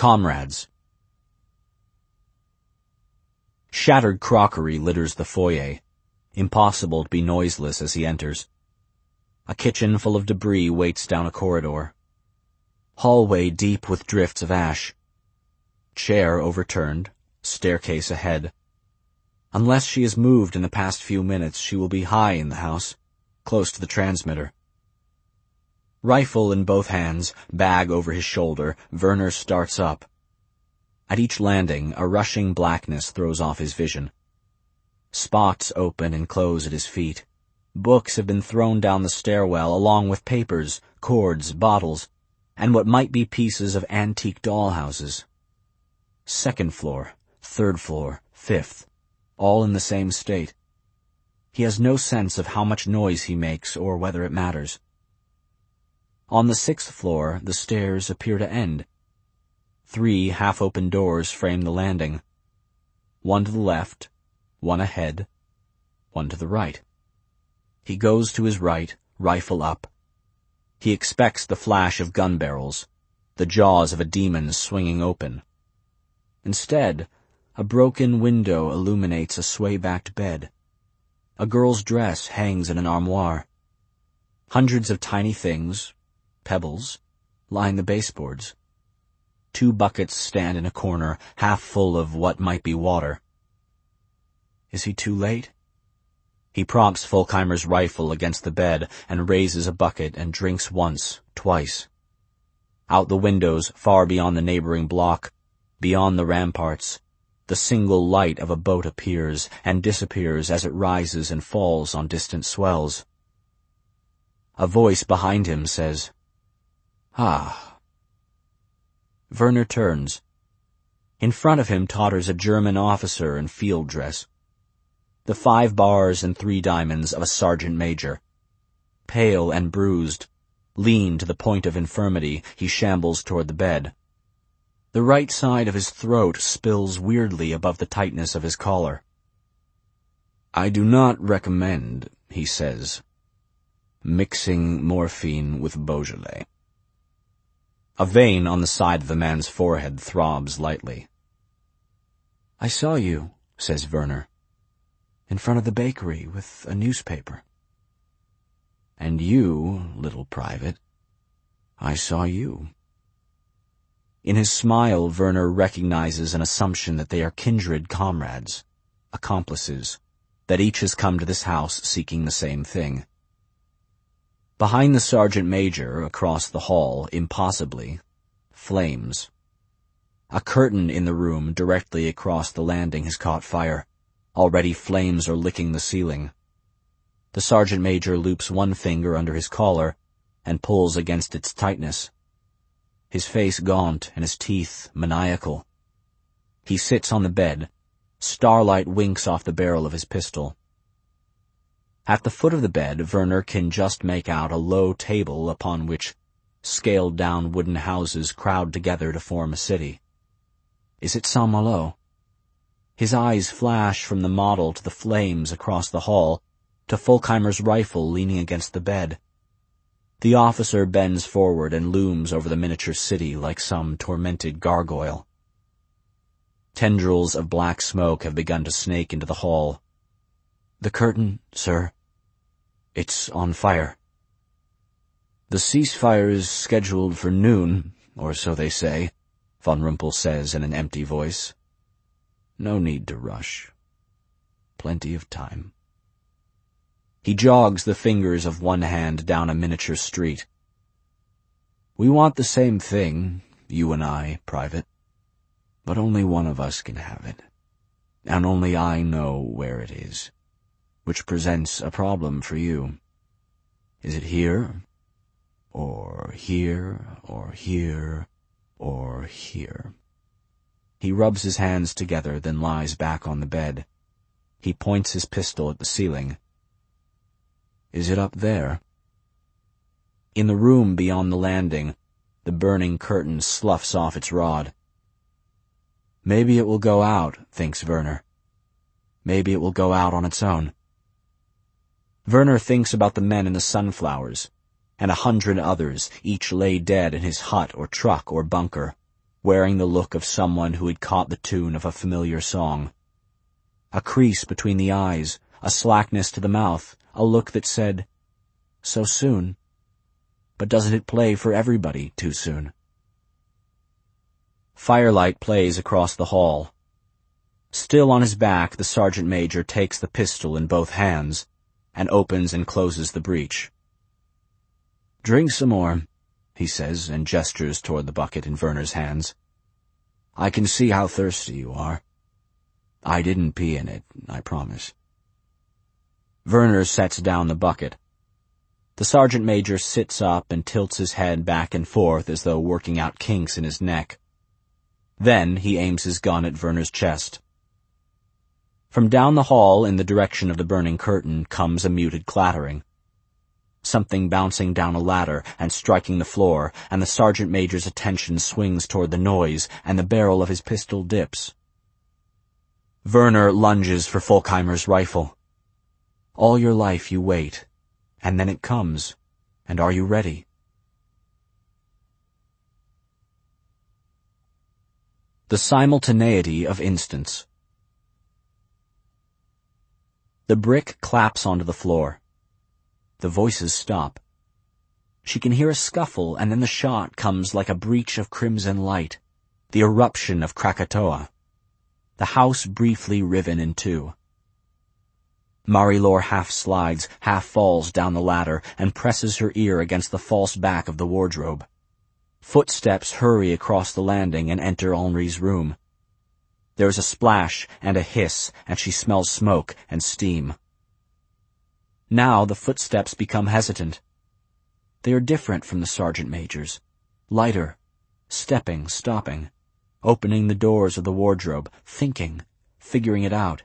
Comrades. Shattered crockery litters the foyer, impossible to be noiseless as he enters. A kitchen full of debris waits down a corridor. Hallway deep with drifts of ash. Chair overturned, staircase ahead. Unless she has moved in the past few minutes, she will be high in the house, close to the transmitter. Rifle in both hands, bag over his shoulder, Werner starts up. At each landing, a rushing blackness throws off his vision. Spots open and close at his feet. Books have been thrown down the stairwell along with papers, cords, bottles, and what might be pieces of antique dollhouses. Second floor, third floor, fifth, all in the same state. He has no sense of how much noise he makes or whether it matters. On the sixth floor, the stairs appear to end. 3 half-open doors frame the landing. One to the left, one ahead, one to the right. He goes to his right, rifle up. He expects the flash of gun barrels, the jaws of a demon swinging open. Instead, a broken window illuminates a sway-backed bed. A girl's dress hangs in an armoire. Hundreds of tiny things, pebbles, line the baseboards. 2 buckets stand in a corner, half full of what might be water. Is he too late? He props Folkheimer's rifle against the bed and raises a bucket and drinks once, twice. Out the windows, far beyond the neighboring block, beyond the ramparts, the single light of a boat appears and disappears as it rises and falls on distant swells. A voice behind him says, "Ah." Werner turns. In front of him totters a German officer in field dress. The 5 bars and 3 diamonds of a sergeant major. Pale and bruised, lean to the point of infirmity, he shambles toward the bed. The right side of his throat spills weirdly above the tightness of his collar. "I do not recommend," he says, "mixing morphine with Beaujolais." A vein on the side of the man's forehead throbs lightly. "I saw you," says Werner, "in front of the bakery with a newspaper." "And you, little private, I saw you." In his smile, Werner recognizes an assumption that they are kindred comrades, accomplices, that each has come to this house seeking the same thing. Behind the sergeant major, across the hall, impossibly, flames. A curtain in the room directly across the landing has caught fire. Already flames are licking the ceiling. The sergeant major loops one finger under his collar and pulls against its tightness. His face gaunt and his teeth maniacal. He sits on the bed. Starlight winks off the barrel of his pistol. At the foot of the bed, Werner can just make out a low table upon which scaled-down wooden houses crowd together to form a city. Is it Saint-Malo? His eyes flash from the model to the flames across the hall, to Folkheimer's rifle leaning against the bed. The officer bends forward and looms over the miniature city like some tormented gargoyle. Tendrils of black smoke have begun to snake into the hall. "The curtain, sir. It's on fire." "The ceasefire is scheduled for noon, or so they say," Von Rumpel says in an empty voice. "No need to rush. Plenty of time." He jogs the fingers of one hand down a miniature street. "We want the same thing, you and I, Private. But only one of us can have it. And only I know where it is, which presents a problem for you. Is it here? Or here? Or here? Or here?" He rubs his hands together, then lies back on the bed. He points his pistol at the ceiling. "Is it up there?" In the room beyond the landing, the burning curtain sloughs off its rod. Maybe it will go out, thinks Werner. Maybe it will go out on its own. Werner thinks about the men in the sunflowers, and 100 others, each lay dead in his hut or truck or bunker. wearing the look of someone who had caught the tune of a familiar song. A crease between the eyes, a slackness to the mouth, a look that said, "So soon? But doesn't it play for everybody too soon?" Firelight plays across the hall. Still on his back, the sergeant major takes the pistol in both hands and opens and closes the breech. "Drink some more," he says, and gestures toward the bucket in Werner's hands. "I can see how thirsty you are. I didn't pee in it, I promise." Werner sets down the bucket. The sergeant major sits up and tilts his head back and forth as though working out kinks in his neck. Then he aims his gun at Werner's chest. From down the hall in the direction of the burning curtain comes a muted clattering. Something bouncing down a ladder and striking the floor, and the sergeant major's attention swings toward the noise, and the barrel of his pistol dips. Werner lunges for Folkheimer's rifle. All your life you wait, and then it comes, and are you ready? The simultaneity of instants. The brick claps onto the floor. The voices stop. She can hear a scuffle, and then the shot comes like a breach of crimson light, the eruption of Krakatoa. The house briefly riven in two. Marie-Laure half slides, half falls down the ladder, and presses her ear against the false back of the wardrobe. Footsteps hurry across the landing and enter Henri's room. There is a splash and a hiss, and she smells smoke and steam. Now the footsteps become hesitant. They are different from the sergeant major's, lighter, stepping, stopping, opening the doors of the wardrobe, thinking, figuring it out.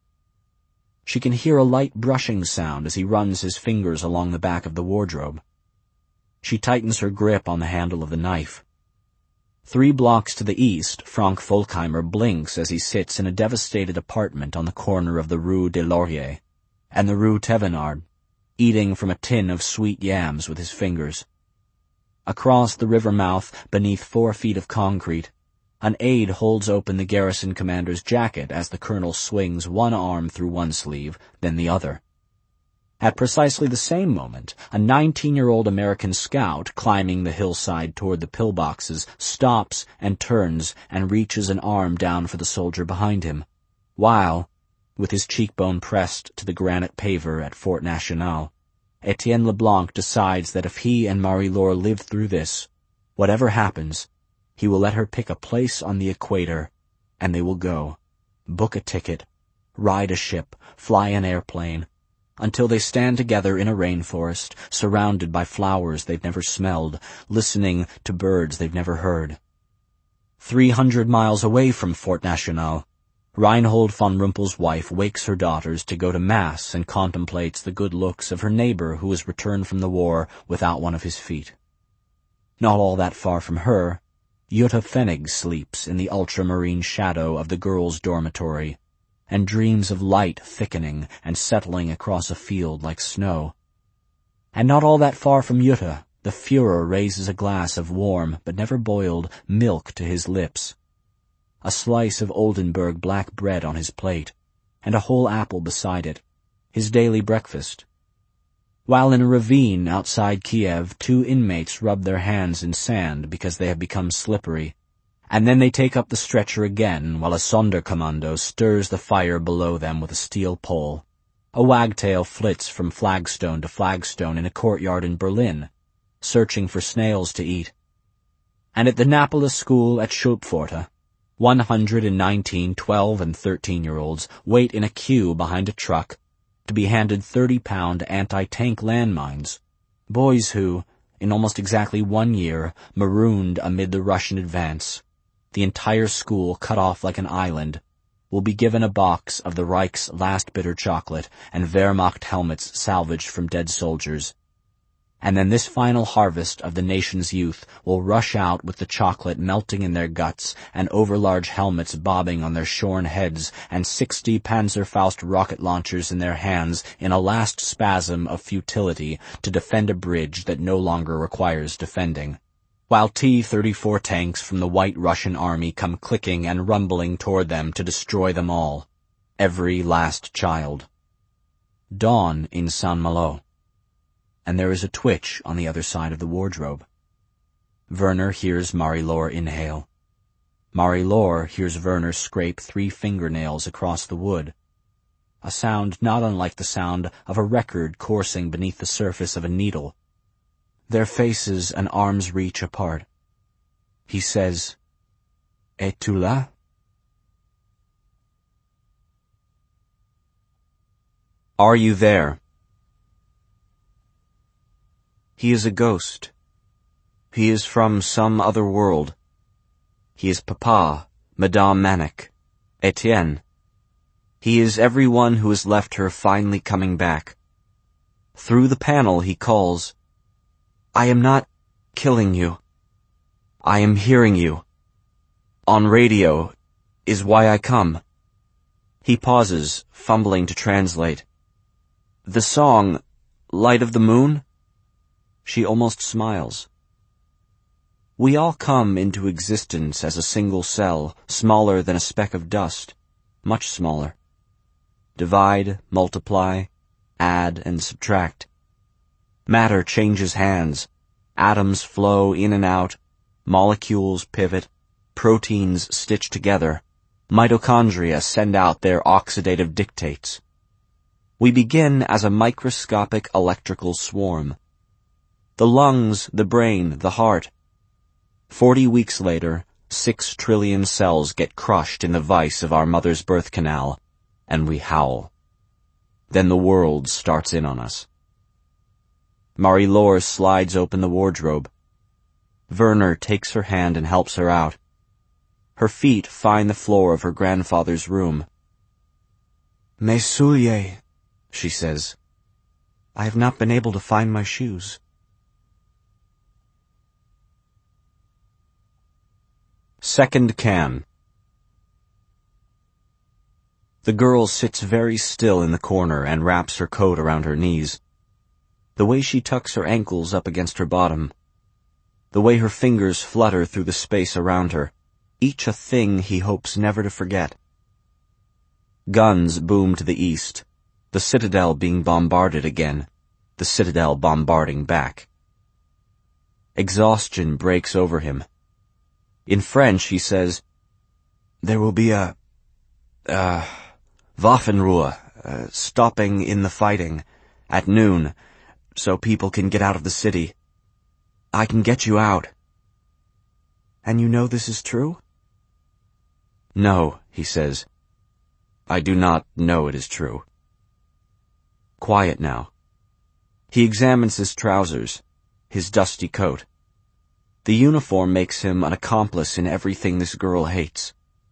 She can hear a light brushing sound as he runs his fingers along the back of the wardrobe. She tightens her grip on the handle of the knife. 3 blocks to the east, Frank Folkheimer blinks as he sits in a devastated apartment on the corner of the Rue des Lauriers and the Rue Thévenard, eating from a tin of sweet yams with his fingers. Across the river mouth, beneath 4 feet of concrete, an aide holds open the garrison commander's jacket as the colonel swings one arm through one sleeve, then the other. At precisely the same moment, a 19-year-old American scout climbing the hillside toward the pillboxes stops and turns and reaches an arm down for the soldier behind him, while, with his cheekbone pressed to the granite paver at Fort National, Etienne Leblanc decides that if he and Marie-Laure live through this, whatever happens, he will let her pick a place on the equator, and they will go, book a ticket, ride a ship, fly an airplane, until they stand together in a rainforest, surrounded by flowers they've never smelled, listening to birds they've never heard. 300 miles away from Fort National, Reinhold von Rumpel's wife wakes her daughters to go to Mass and contemplates the good looks of her neighbor who has returned from the war without one of his feet. Not all that far from her, Jutta Pfennig sleeps in the ultramarine shadow of the girls' dormitory, and dreams of light thickening and settling across a field like snow. And not all that far from Jutta, the Führer raises a glass of warm, but never boiled, milk to his lips, a slice of Oldenburg black bread on his plate, and a whole apple beside it, his daily breakfast. While in a ravine outside Kiev, 2 inmates rub their hands in sand because they have become slippery, and then they take up the stretcher again while a Sonderkommando stirs the fire below them with a steel pole. A wagtail flits from flagstone to flagstone in a courtyard in Berlin, searching for snails to eat. And at the Napolis school at Schulpforta, 119 12- and 13-year-olds wait in a queue behind a truck to be handed 30-pound anti-tank landmines, boys who, in almost exactly 1 year, marooned amid the Russian advance, the entire school cut off like an island, will be given a box of the Reich's last bitter chocolate and Wehrmacht helmets salvaged from dead soldiers. And then this final harvest of the nation's youth will rush out with the chocolate melting in their guts and overlarge helmets bobbing on their shorn heads and 60 Panzerfaust rocket launchers in their hands in a last spasm of futility to defend a bridge that no longer requires defending. while T-34 tanks from the White Russian Army come clicking and rumbling toward them to destroy them all, every last child. Dawn in Saint-Malo, and there is a twitch on the other side of the wardrobe. Werner hears Marie-Laure inhale. Marie-Laure hears Werner scrape 3 fingernails across the wood, a sound not unlike the sound of a record coursing beneath the surface of a needle. Their faces and arms reach apart. He says, "Es-tu là?" Are you there? He is a ghost. He is from some other world. He is Papa, Madame Manic, Etienne. He is everyone who has left her finally coming back. Through the panel he calls, "I am not killing you. I am hearing you. On radio is why I come." He pauses, fumbling to translate. "The song, Light of the Moon?" She almost smiles. We all come into existence as a single cell, smaller than a speck of dust, much smaller. Divide, multiply, add and subtract. Matter changes hands. Atoms flow in and out. Molecules pivot. Proteins stitch together. Mitochondria send out their oxidative dictates. We begin as a microscopic electrical swarm. The lungs, the brain, the heart. 40 weeks later, 6 trillion cells get crushed in the vise of our mother's birth canal, and we howl. Then the world starts in on us. Marie-Laure slides open the wardrobe. Werner takes her hand and helps her out. Her feet find the floor of her grandfather's room. "Mes souliers," she says. "I have not been able to find my shoes." Second can. The girl sits very still in the corner and wraps her coat around her knees. The way she tucks her ankles up against her bottom. The way her fingers flutter through the space around her, each a thing he hopes never to forget. Guns boom to the east, the citadel being bombarded again, the citadel bombarding back. Exhaustion breaks over him. In French, he says, "There will be a Waffenruhe, stopping in the fighting, at noon, so people can get out of the city. I can get you out." "And you know this is true?" "No," he says. "I do not know it is true." Quiet now. He examines his trousers, his dusty coat. The uniform makes him an accomplice in everything this girl hates.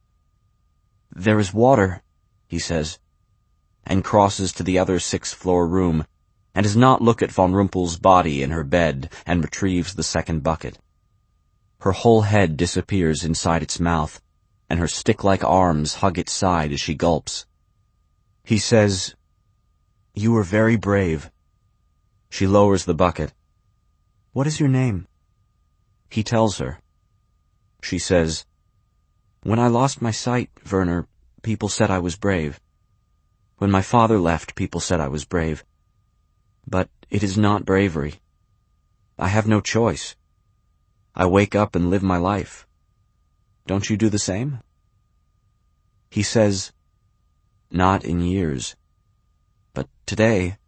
"There is water," he says, and crosses to the other 6th-floor room, and does not look at von Rumpel's body in her bed and retrieves the second bucket. Her whole head disappears inside its mouth, and her stick-like arms hug its side as she gulps. He says, "You were very brave." She lowers the bucket. "What is your name?" He tells her. She says, "When I lost my sight, Werner, people said I was brave. When my father left, people said I was brave. But it is not bravery. I have no choice. I wake up and live my life. Don't you do the same?" He says, "Not in years. But today,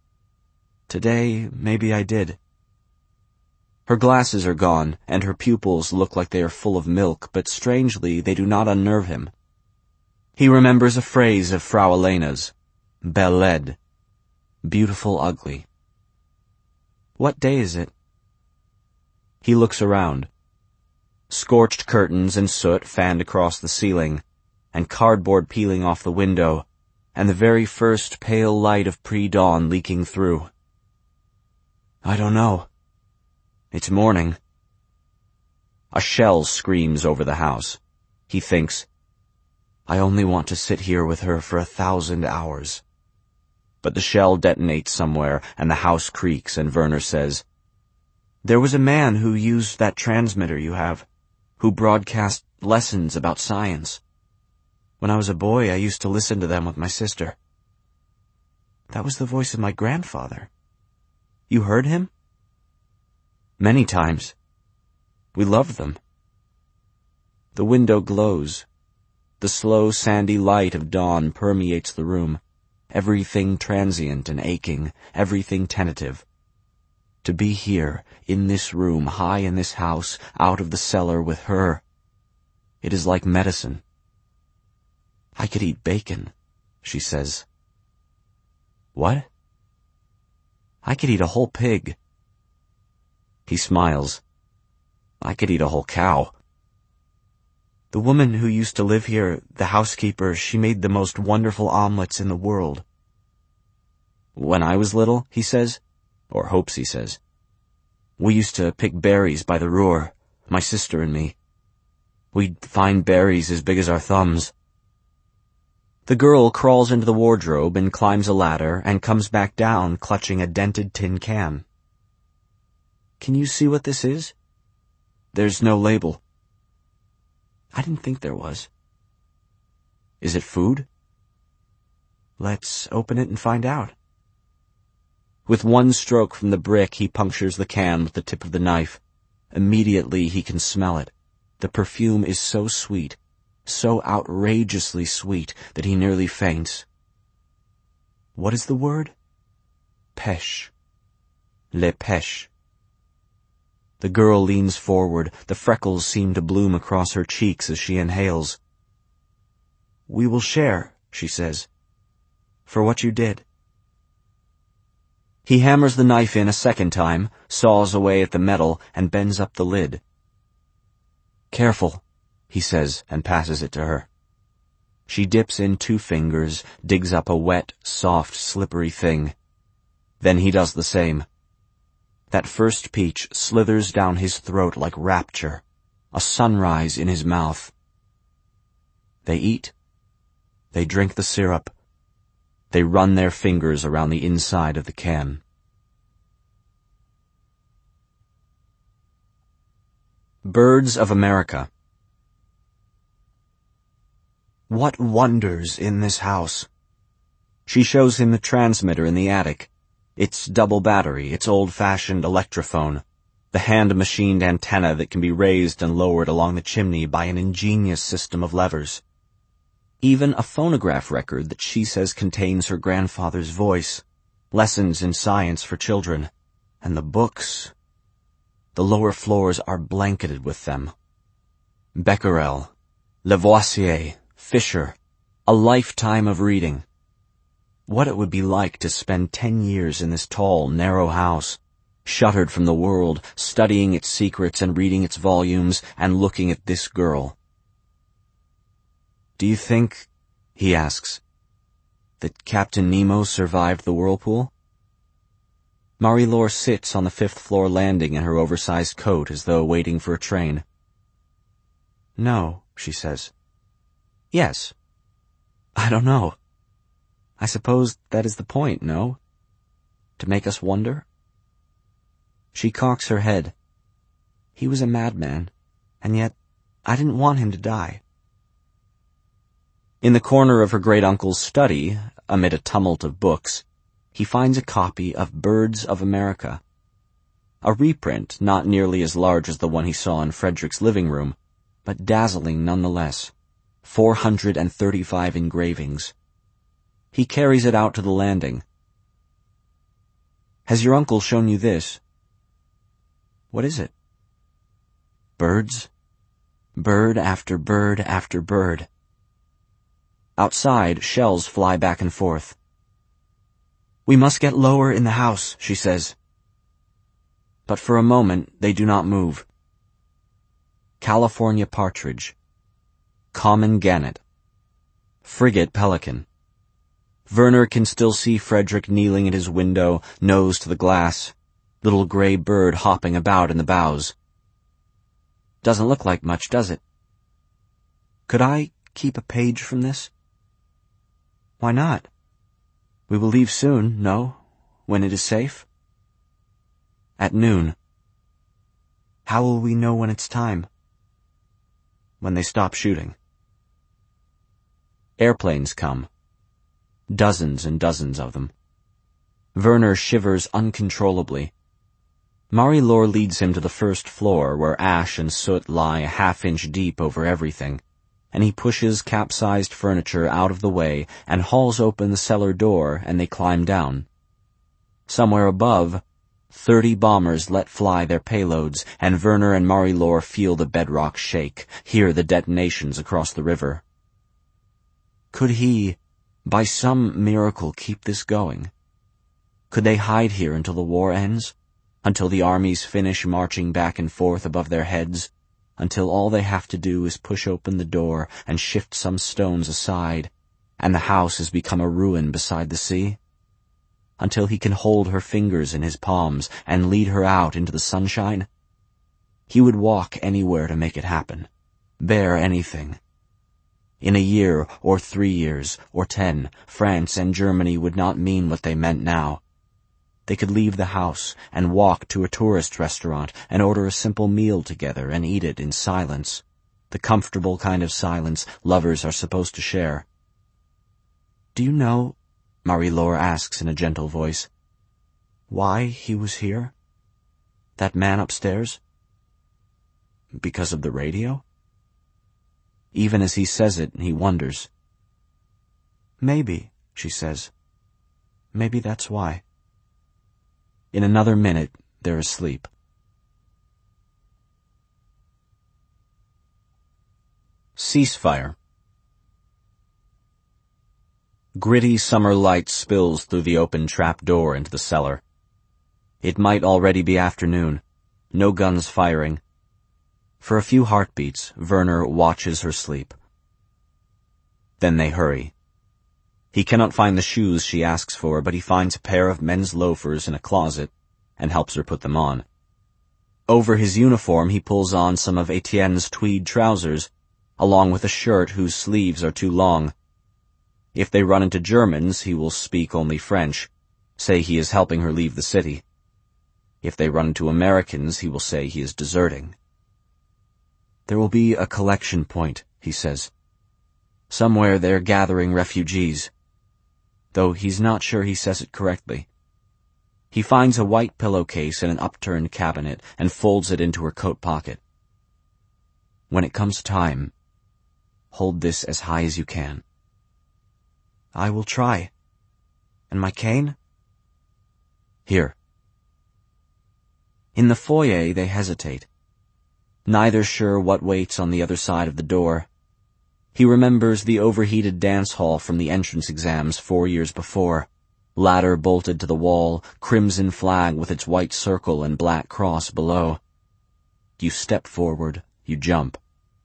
maybe I did." Her glasses are gone, and her pupils look like they are full of milk, but strangely they do not unnerve him. He remembers a phrase of Frau Elena's, "Belle laide," beautiful ugly. What day is it? He looks around. Scorched curtains and soot fanned across the ceiling, and cardboard peeling off the window, and the very first pale light of pre-dawn leaking through. "I don't know. It's morning." A shell screams over the house. He thinks, "I only want to sit here with her for 1,000 hours. But the shell detonates somewhere, and the house creaks, and Werner says, There was a man who used that transmitter you have, who broadcast lessons about science. When I was a boy, I used to listen to them with my sister. That was the voice of my grandfather. You heard him? Many times. We loved them. The window glows. The slow, sandy light of dawn permeates the room. Everything transient and aching, everything tentative. To be here, in this room, high in this house, out of the cellar with her. It is like medicine. I could eat bacon, she says. What? I could eat a whole pig. He smiles. I could eat a whole cow. The woman who used to live here, the housekeeper, she made the most wonderful omelets in the world. When I was little, he says, or hopes he says, we used to pick berries by the Ruhr, my sister and me. We'd find berries as big as our thumbs. The girl crawls into the wardrobe and climbs a ladder and comes back down clutching a dented tin can. Can you see what this is? There's no label. I didn't think there was. Is it food? Let's open it and find out. With one stroke from the brick, he punctures the can with the tip of the knife. Immediately he can smell it. The perfume is so sweet, so outrageously sweet, that he nearly faints. What is the word? Pêche. Le pêche. The girl leans forward. The freckles seem to bloom across her cheeks as she inhales. We will share, she says, for what you did. He hammers the knife in a second time, saws away at the metal, and bends up the lid. Careful, he says, and passes it to her. She dips in 2 fingers, digs up a wet, soft, slippery thing. Then he does the same. That first peach slithers down his throat like rapture, a sunrise in his mouth. They eat. They drink the syrup. They run their fingers around the inside of the can. Birds of America. What wonders in this house! She shows him the transmitter in the attic. Its double battery, its old-fashioned electrophone, the hand-machined antenna that can be raised and lowered along the chimney by an ingenious system of levers. Even a phonograph record that she says contains her grandfather's voice, lessons in science for children, and the books. The lower floors are blanketed with them. Becquerel, Lavoisier, Fisher, a lifetime of reading. What it would be like to spend 10 years in this tall, narrow house, shuttered from the world, studying its secrets and reading its volumes and looking at this girl. Do you think, he asks, that Captain Nemo survived the whirlpool? Marie-Laure sits on the 5th floor landing in her oversized coat as though waiting for a train. No, she says. Yes. I don't know. I suppose that is the point, no? To make us wonder? She cocks her head. He was a madman, and yet I didn't want him to die. In the corner of her great-uncle's study, amid a tumult of books, he finds a copy of Birds of America. A reprint not nearly as large as the one he saw in Frederick's living room, but dazzling nonetheless. 435 engravings. He carries it out to the landing. Has your uncle shown you this? What is it? Birds. Bird after bird after bird. Outside, shells fly back and forth. We must get lower in the house, she says. But for a moment, they do not move. California partridge. Common gannet. Frigate pelican. Werner can still see Frederick kneeling at his window, nose to the glass, little gray bird hopping about in the bows. Doesn't look like much, does it? Could I keep a page from this? Why not? We will leave soon, no? When it is safe? At noon. How will we know when it's time? When they stop shooting. Airplanes come. Dozens and dozens of them. Werner shivers uncontrollably. Marie-Laure leads him to the first floor where ash and soot lie a half-inch deep over everything, and he pushes capsized furniture out of the way and hauls open the cellar door, and they climb down. Somewhere above, 30 bombers let fly their payloads, and Werner and Marie-Laure feel the bedrock shake, hear the detonations across the river. Could he, by some miracle, keep this going? Could they hide here until the war ends? Until the armies finish marching back and forth above their heads? Until all they have to do is push open the door and shift some stones aside, and the house has become a ruin beside the sea? Until he can hold her fingers in his palms and lead her out into the sunshine? He would walk anywhere to make it happen, bear anything. In a year, or 3 years, or 10, France and Germany would not mean what they meant now. They could leave the house and walk to a tourist restaurant and order a simple meal together and eat it in silence, the comfortable kind of silence lovers are supposed to share. "Do you know," Marie-Laure asks in a gentle voice, "why he was here? That man upstairs? Because of the radio?" Even as he says it, he wonders. "Maybe," she says. "Maybe that's why." In another minute, they're asleep. Ceasefire. Gritty summer light spills through the open trap door into the cellar. It might already be afternoon. No guns firing. For a few heartbeats, Werner watches her sleep. Then they hurry. He cannot find the shoes she asks for, but he finds a pair of men's loafers in a closet and helps her put them on. Over his uniform, he pulls on some of Etienne's tweed trousers, along with a shirt whose sleeves are too long. If they run into Germans, he will speak only French, say he is helping her leave the city. If they run into Americans, he will say he is deserting. There will be a collection point, he says. Somewhere they're gathering refugees. Though he's not sure he says it correctly. He finds a white pillowcase in an upturned cabinet and folds it into her coat pocket. When it comes time, hold this as high as you can. I will try. And my cane? Here. In the foyer, they hesitate. Neither sure what waits on the other side of the door. He remembers the overheated dance hall from the entrance exams 4 years before. Ladder bolted to the wall, crimson flag with its white circle and black cross below. You step forward, you jump.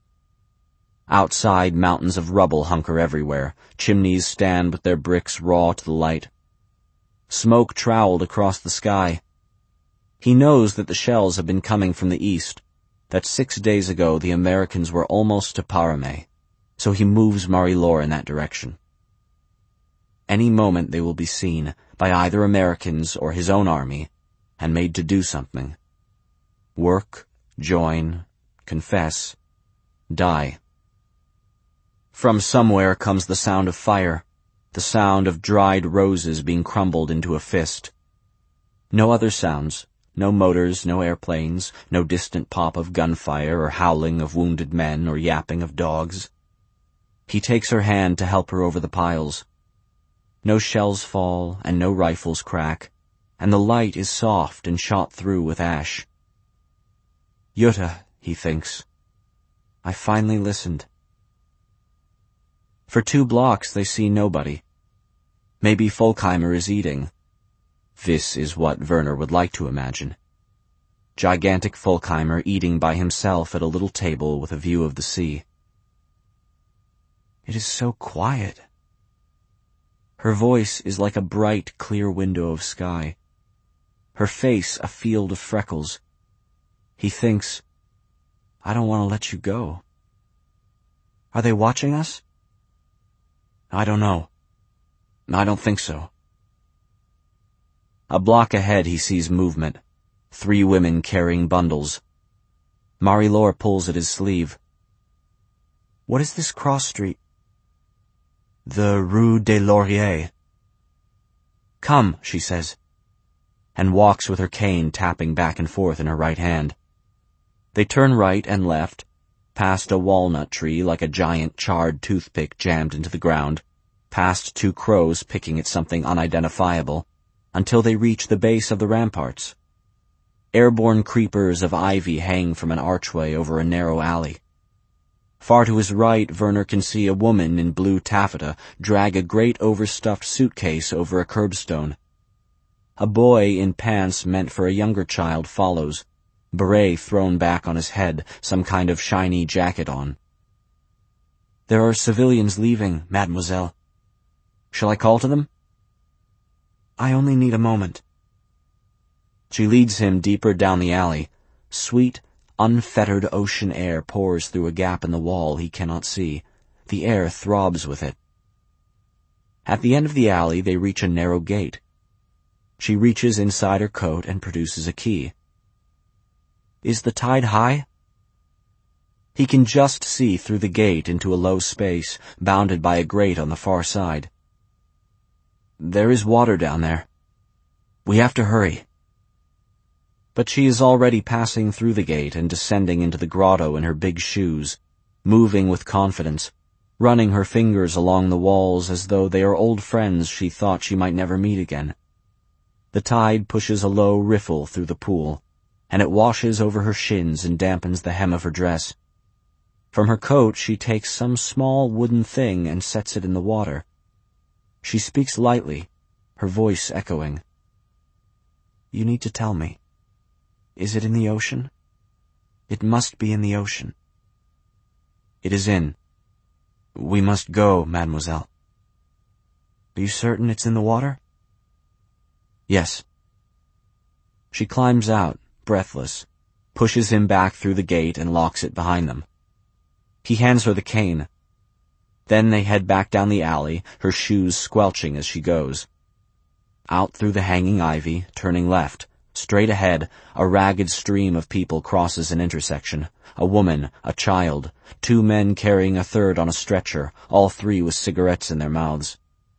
Outside, mountains of rubble hunker everywhere. Chimneys stand with their bricks raw to the light. Smoke troweled across the sky. He knows that the shells have been coming from the east, that 6 days ago the Americans were almost to Paramé. So he moves Marie-Laure in that direction. Any moment they will be seen by either Americans or his own army and made to do something. Work, join, confess, die. From somewhere comes the sound of fire, the sound of dried roses being crumbled into a fist. No other sounds, no motors, no airplanes, no distant pop of gunfire or howling of wounded men or yapping of dogs. He takes her hand to help her over the piles. No shells fall and no rifles crack, and the light is soft and shot through with ash. Jutta, he thinks. I finally listened. For 2 blocks they see nobody. Maybe Folkheimer is eating. This is what Werner would like to imagine. Gigantic Folkheimer eating by himself at a little table with a view of the sea. It is so quiet. Her voice is like a bright, clear window of sky. Her face a field of freckles. He thinks, I don't want to let you go. Are they watching us? I don't know. I don't think so. A block ahead he sees movement. 3 women carrying bundles. Marie-Laure pulls at his sleeve. What is this cross street? The Rue des Lauriers. Come, she says, and walks with her cane tapping back and forth in her right hand. They turn right and left, past a walnut tree like a giant charred toothpick jammed into the ground, past two crows picking at something unidentifiable, until they reach the base of the ramparts. Airborne creepers of ivy hang from an archway over a narrow alley. Far to his right, Werner can see a woman in blue taffeta drag a great overstuffed suitcase over a curbstone. A boy in pants meant for a younger child follows, beret thrown back on his head, some kind of shiny jacket on. There are civilians leaving, mademoiselle. Shall I call to them? I only need a moment. She leads him deeper down the alley. Sweet, unfettered ocean air pours through a gap in the wall he cannot see. The air throbs with it. At the end of the alley, they reach a narrow gate. She reaches inside her coat and produces a key. Is the tide high? He can just see through the gate into a low space, bounded by a grate on the far side. There is water down there. We have to hurry. But she is already passing through the gate and descending into the grotto in her big shoes, moving with confidence, running her fingers along the walls as though they are old friends she thought she might never meet again. The tide pushes a low riffle through the pool, and it washes over her shins and dampens the hem of her dress. From her coat she takes some small wooden thing and sets it in the water. She speaks lightly, her voice echoing. You need to tell me. Is it in the ocean? It must be in the ocean. It is in. We must go, mademoiselle. Are you certain it's in the water? Yes. She climbs out, breathless, pushes him back through the gate and locks it behind them. He hands her the cane. Then they head back down the alley, her shoes squelching as she goes. Out through the hanging ivy, turning left. Straight ahead, a ragged stream of people crosses an intersection. A woman, a child, two men carrying a third on a stretcher, all three with cigarettes in their mouths.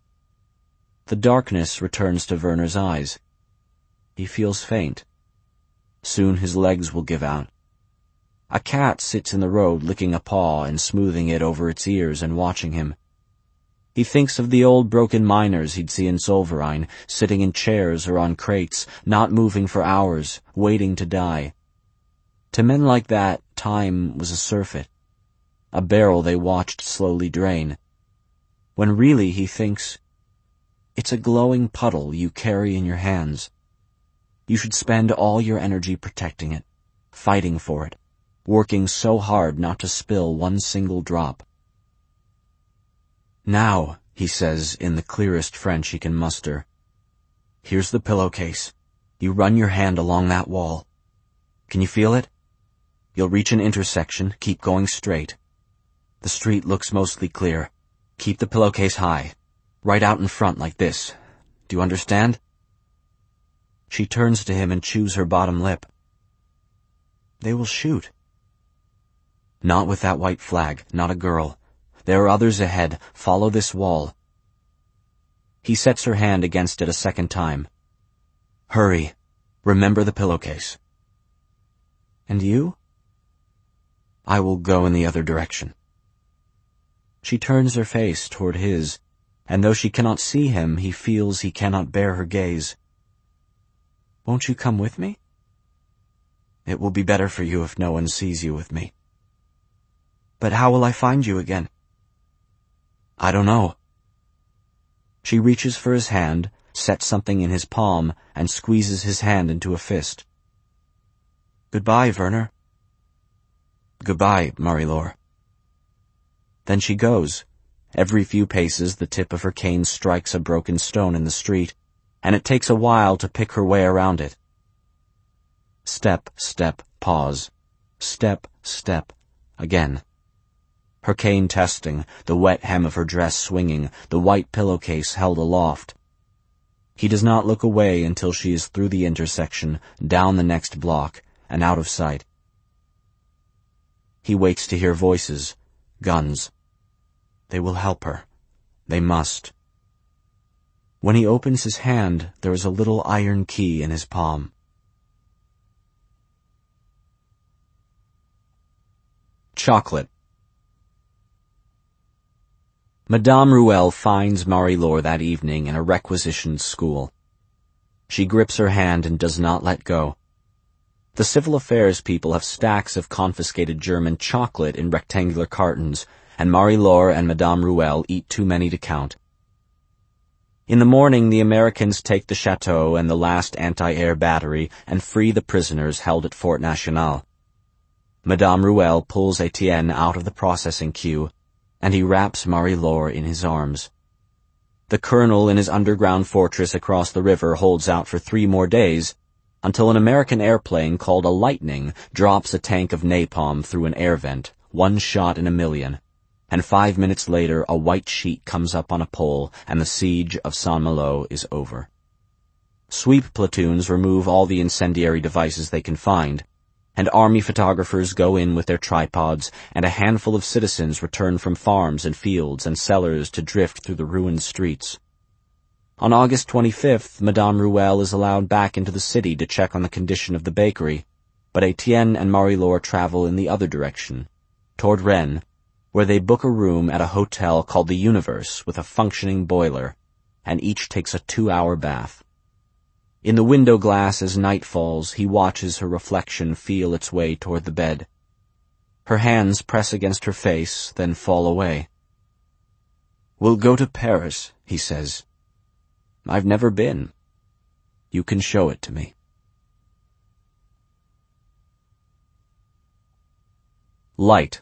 The darkness returns to Werner's eyes. He feels faint. Soon his legs will give out. A cat sits in the road licking a paw and smoothing it over its ears and watching him. He thinks of the old broken miners he'd see in Solverein, sitting in chairs or on crates, not moving for hours, waiting to die. To men like that, time was a surfeit, a barrel they watched slowly drain. When really, he thinks, it's a glowing puddle you carry in your hands. You should spend all your energy protecting it, fighting for it, working so hard not to spill one single drop. Now, he says in the clearest French he can muster, here's the pillowcase. You run your hand along that wall. Can you feel it? You'll reach an intersection, keep going straight. The street looks mostly clear. Keep the pillowcase high, right out in front like this. Do you understand? She turns to him and chews her bottom lip. They will shoot. Not with that white flag, not a girl. There are others ahead. Follow this wall. He sets her hand against it a second time. Hurry. Remember the pillowcase. And you? I will go in the other direction. She turns her face toward his, and though she cannot see him, he feels he cannot bear her gaze. Won't you come with me? It will be better for you if no one sees you with me. But how will I find you again? I don't know. She reaches for his hand, sets something in his palm, and squeezes his hand into a fist. Goodbye, Werner. Goodbye, Marie-Laure. Then she goes. Every few paces the tip of her cane strikes a broken stone in the street, and it takes a while to pick her way around it. Step, step, pause. Step, step, again. Her cane testing, the wet hem of her dress swinging, the white pillowcase held aloft. He does not look away until she is through the intersection, down the next block, and out of sight. He wakes to hear voices, guns. They will help her. They must. When he opens his hand, there is a little iron key in his palm. Chocolate. Madame Ruel finds Marie-Laure that evening in a requisitioned school. She grips her hand and does not let go. The civil affairs people have stacks of confiscated German chocolate in rectangular cartons, and Marie-Laure and Madame Ruel eat too many to count. In the morning, the Americans take the chateau and the last anti-air battery and free the prisoners held at Fort National. Madame Ruel pulls Etienne out of the processing queue, and he wraps Marie-Laure in his arms. The colonel in his underground fortress across the river holds out for 3 more days, until an American airplane called a Lightning drops a tank of napalm through an air vent, 1 shot in a million, and 5 minutes later a white sheet comes up on a pole and the siege of Saint-Malo is over. Sweep platoons remove all the incendiary devices they can find, and army photographers go in with their tripods, and a handful of citizens return from farms and fields and cellars to drift through the ruined streets. On August 25th, Madame Ruel is allowed back into the city to check on the condition of the bakery, but Etienne and Marie-Laure travel in the other direction, toward Rennes, where they book a room at a hotel called the Universe with a functioning boiler, and each takes a 2-hour bath. In the window glass as night falls, he watches her reflection feel its way toward the bed. Her hands press against her face, then fall away. "We'll go to Paris," he says. "I've never been. You can show it to me." Light.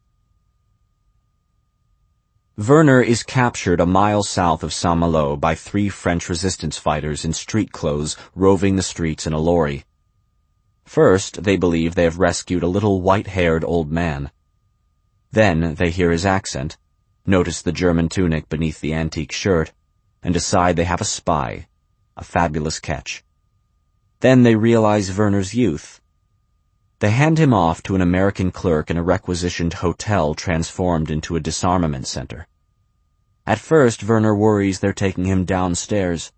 Werner is captured a mile south of Saint-Malo by 3 French resistance fighters in street clothes roving the streets in a lorry. First, they believe they have rescued a little white-haired old man. Then they hear his accent, notice the German tunic beneath the antique shirt, and decide they have a spy, a fabulous catch. Then they realize Werner's youth. They hand him off to an American clerk in a requisitioned hotel transformed into a disarmament center. At first, Werner worries they're taking him downstairs.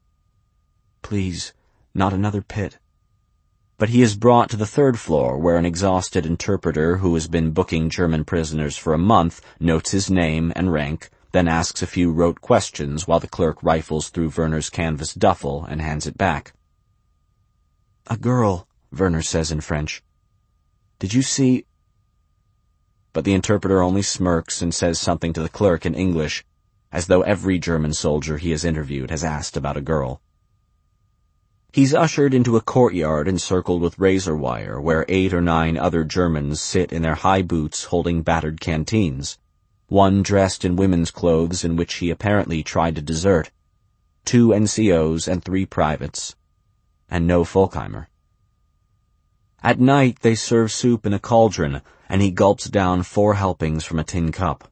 "Please, not another pit." But he is brought to the 3rd floor, where an exhausted interpreter who has been booking German prisoners for a month notes his name and rank, then asks a few rote questions while the clerk rifles through Werner's canvas duffel and hands it back. "A girl," Werner says in French. "Did you see—" But the interpreter only smirks and says something to the clerk in English, as though every German soldier he has interviewed has asked about a girl. He's ushered into a courtyard encircled with razor wire where 8 or 9 other Germans sit in their high boots holding battered canteens, one dressed in women's clothes in which he apparently tried to desert, 2 NCOs and 3 privates, and no Folkheimer. At night they serve soup in a cauldron, and he gulps down 4 helpings from a tin cup.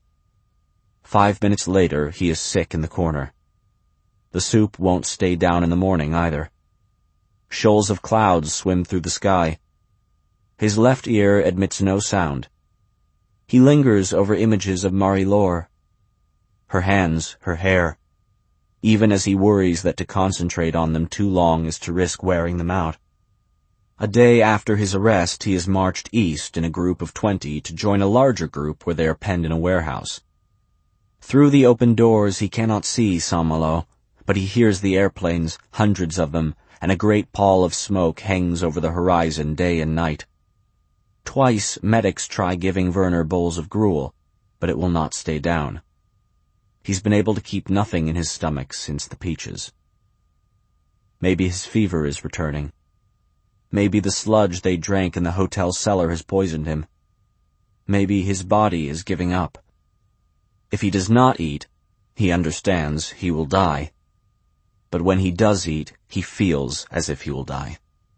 5 minutes later, he is sick in the corner. The soup won't stay down in the morning either. Shoals of clouds swim through the sky. His left ear admits no sound. He lingers over images of Marie-Laure. Her hands, her hair, even as he worries that to concentrate on them too long is to risk wearing them out. A day after his arrest, he is marched east in a group of 20 to join a larger group where they are penned in a warehouse. Through the open doors he cannot see Saint-Malo, but he hears the airplanes, hundreds of them, and a great pall of smoke hangs over the horizon day and night. Twice medics try giving Werner bowls of gruel, but it will not stay down. He's been able to keep nothing in his stomach since the peaches. Maybe his fever is returning. Maybe the sludge they drank in the hotel cellar has poisoned him. Maybe his body is giving up. If he does not eat, he understands he will die. But when he does eat, he feels as if he will die.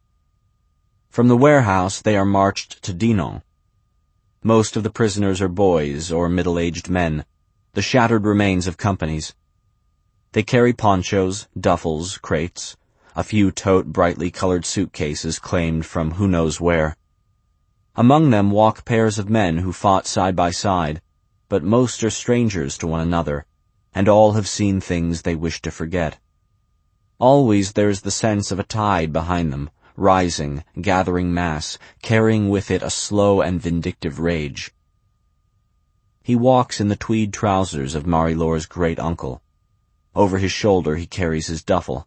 From the warehouse, they are marched to Dinant. Most of the prisoners are boys or middle-aged men, the shattered remains of companies. They carry ponchos, duffels, crates. A few tote brightly colored suitcases claimed from who knows where. Among them walk pairs of men who fought side by side, but most are strangers to one another, and all have seen things they wish to forget. Always there is the sense of a tide behind them, rising, gathering mass, carrying with it a slow and vindictive rage. He walks in the tweed trousers of Marie-Laure's great-uncle. Over his shoulder he carries his duffel.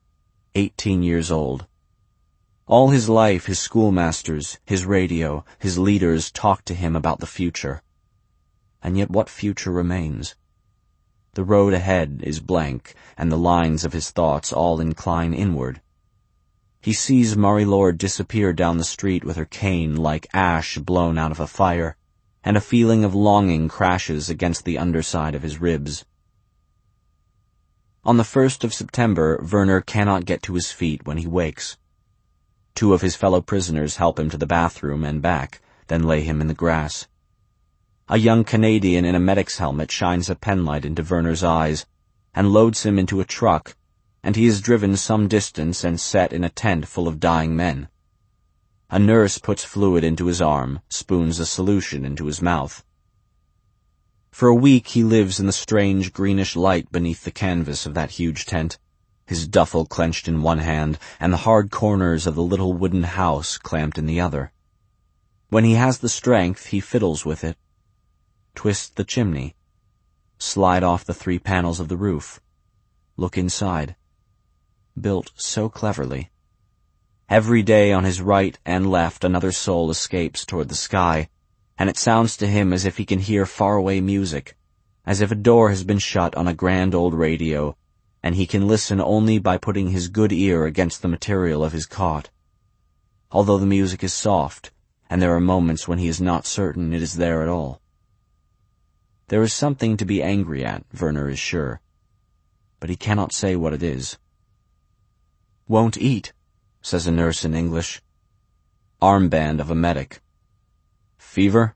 18 years old. All his life his schoolmasters, his radio, his leaders talked to him about the future. And yet what future remains? The road ahead is blank, and the lines of his thoughts all incline inward. He sees Marie-Laure disappear down the street with her cane like ash blown out of a fire, and a feeling of longing crashes against the underside of his ribs. On the 1st of September, Werner cannot get to his feet when he wakes. 2 of his fellow prisoners help him to the bathroom and back, then lay him in the grass. A young Canadian in a medic's helmet shines a penlight into Werner's eyes and loads him into a truck, and he is driven some distance and set in a tent full of dying men. A nurse puts fluid into his arm, spoons a solution into his mouth. For a week he lives in the strange greenish light beneath the canvas of that huge tent, his duffel clenched in one hand and the hard corners of the little wooden house clamped in the other. When he has the strength, he fiddles with it. Twist the chimney. Slide off the 3 panels of the roof. Look inside. Built so cleverly. Every day on his right and left another soul escapes toward the sky, and it sounds to him as if he can hear faraway music, as if a door has been shut on a grand old radio, and he can listen only by putting his good ear against the material of his cot. Although the music is soft, and there are moments when he is not certain it is there at all. There is something to be angry at, Werner is sure, but he cannot say what it is. "Won't eat," says a nurse in English. Armband of a medic. "Fever?"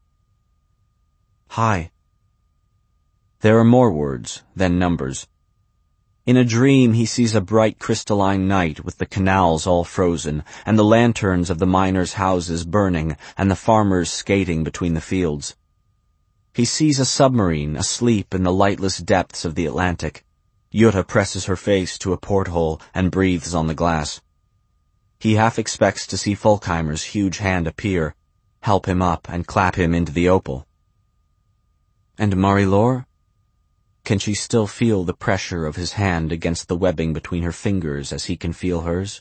"High." There are more words, then numbers. In a dream he sees a bright crystalline night with the canals all frozen, and the lanterns of the miners' houses burning, and the farmers skating between the fields. He sees a submarine asleep in the lightless depths of the Atlantic. Jutta presses her face to a porthole and breathes on the glass. He half expects to see Folkheimer's huge hand appear, help him up and clap him into the Opal. And Marie-Laure? Can she still feel the pressure of his hand against the webbing between her fingers as he can feel hers?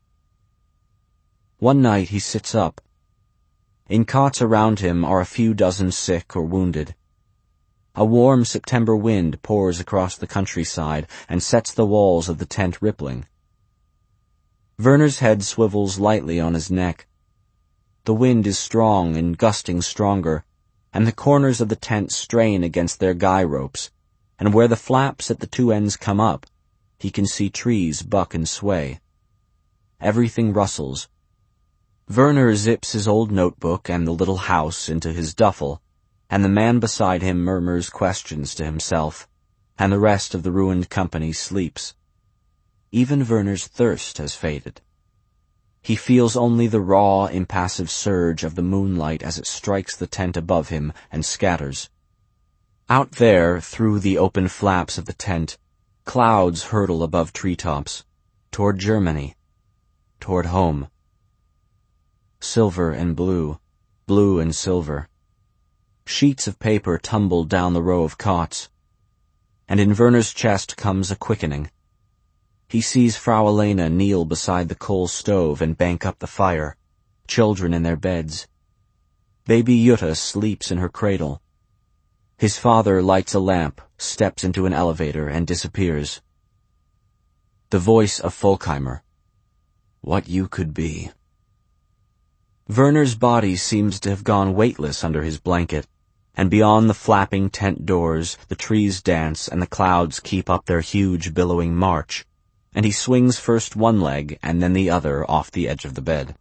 One night he sits up. In cots around him are a few dozen sick or wounded. A warm September wind pours across the countryside and sets the walls of the tent rippling. Werner's head swivels lightly on his neck. The wind is strong and gusting stronger, and the corners of the tent strain against their guy ropes, and where the flaps at the 2 ends come up, he can see trees buck and sway. Everything rustles. Werner zips his old notebook and the little house into his duffel, and the man beside him murmurs questions to himself, and the rest of the ruined company sleeps. Even Werner's thirst has faded. He feels only the raw, impassive surge of the moonlight as it strikes the tent above him and scatters. Out there, through the open flaps of the tent, clouds hurtle above treetops, toward Germany, toward home. Silver and blue, blue and silver. Sheets of paper tumble down the row of cots, and in Werner's chest comes a quickening. He sees Frau Elena kneel beside the coal stove and bank up the fire, children in their beds. Baby Jutta sleeps in her cradle. His father lights a lamp, steps into an elevator, and disappears. The voice of Folkheimer. What you could be. Werner's body seems to have gone weightless under his blanket, and beyond the flapping tent doors the trees dance and the clouds keep up their huge billowing march, and he swings first one leg and then the other off the edge of the bed.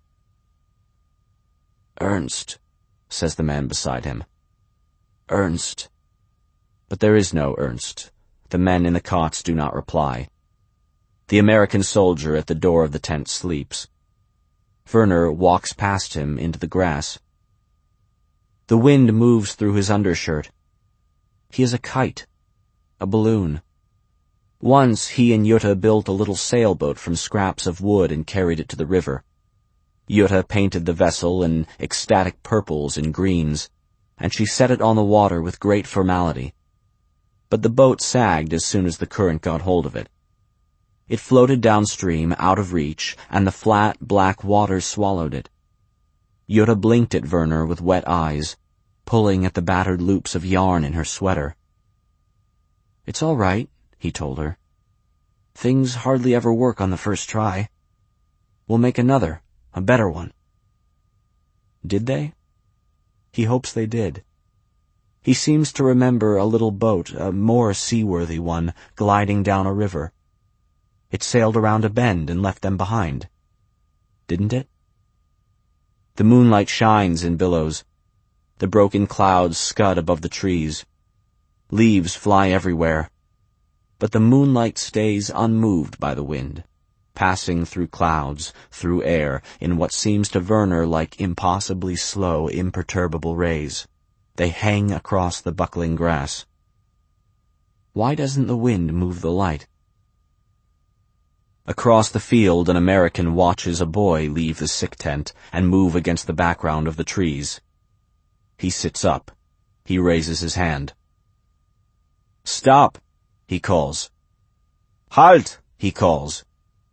"Ernst," says the man beside him. "Ernst." But there is no Ernst. The men in the cots do not reply. The American soldier at the door of the tent sleeps. Werner walks past him into the grass. The wind moves through his undershirt. He is a kite, a balloon. Once he and Jutta built a little sailboat from scraps of wood and carried it to the river. Jutta painted the vessel in ecstatic purples and greens, and she set it on the water with great formality. But the boat sagged as soon as the current got hold of it. It floated downstream, out of reach, and the flat, black water swallowed it. Jutta blinked at Werner with wet eyes, pulling at the battered loops of yarn in her sweater. "It's all right," he told her. "Things hardly ever work on the first try. We'll make another, a better one." Did they? He hopes they did. He seems to remember a little boat, a more seaworthy one, gliding down a river. It sailed around a bend and left them behind. Didn't it? The moonlight shines in billows. The broken clouds scud above the trees. Leaves fly everywhere. But the moonlight stays unmoved by the wind, passing through clouds, through air, in what seems to Werner like impossibly slow, imperturbable rays. They hang across the buckling grass. Why doesn't the wind move the light? Across the field, an American watches a boy leave the sick tent and move against the background of the trees. He sits up. He raises his hand. "Stop," he calls. "Halt," he calls.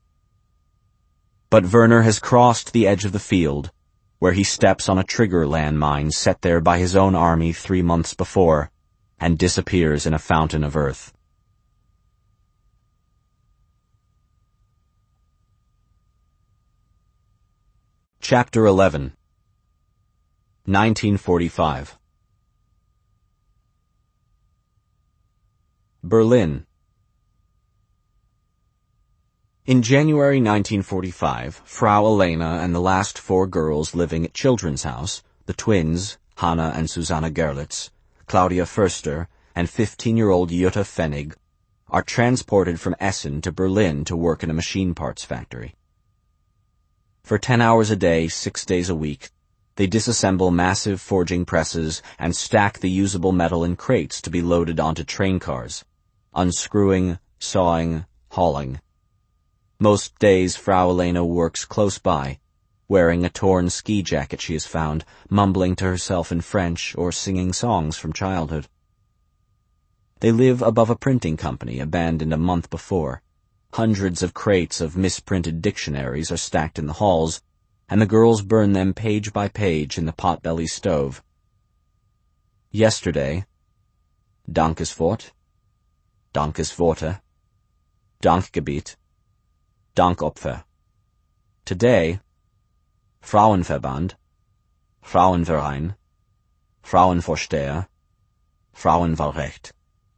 But Werner has crossed the edge of the field, where he steps on a trigger landmine set there by his own army 3 months before, and disappears in a fountain of earth. Chapter 11. 1945. Berlin. In January 1945, Frau Elena and the last 4 girls living at Children's House, the twins, Hanna and Susanna Gerlitz, Claudia Förster, and 15-year-old Jutta Pfennig, are transported from Essen to Berlin to work in a machine parts factory. For 10 hours a day, 6 days a week, they disassemble massive forging presses and stack the usable metal in crates to be loaded onto train cars, unscrewing, sawing, hauling. Most days Frau Elena works close by, wearing a torn ski jacket she has found, mumbling to herself in French or singing songs from childhood. They live above a printing company abandoned a month before. Hundreds of crates of misprinted dictionaries are stacked in the halls, and the girls burn them page by page in the potbelly stove. Yesterday, Dankeswort, Dankesworte, Dankgebet, Dankopfer. Today, Frauenverband, Frauenverein, Frauenvorsteher, Frauenwahlrecht.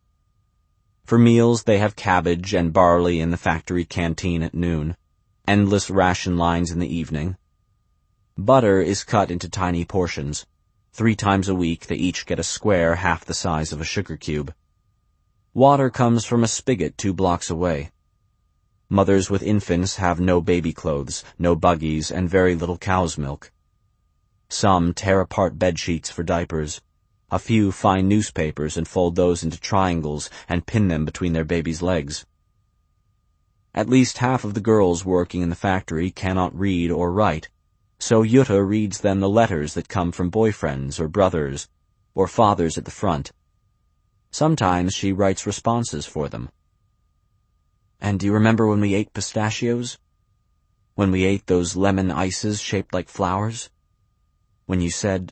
For meals, they have cabbage and barley in the factory canteen at noon, endless ration lines in the evening. Butter is cut into tiny portions. 3 times a week, they each get a square half the size of a sugar cube. Water comes from a spigot 2 blocks away. Mothers with infants have no baby clothes, no buggies, and very little cow's milk. Some tear apart bedsheets for diapers. A few find newspapers and fold those into triangles and pin them between their baby's legs. At least half of the girls working in the factory cannot read or write, so Jutta reads them the letters that come from boyfriends or brothers or fathers at the front. Sometimes she writes responses for them. "And do you remember when we ate pistachios? When we ate those lemon ices shaped like flowers? When you said..."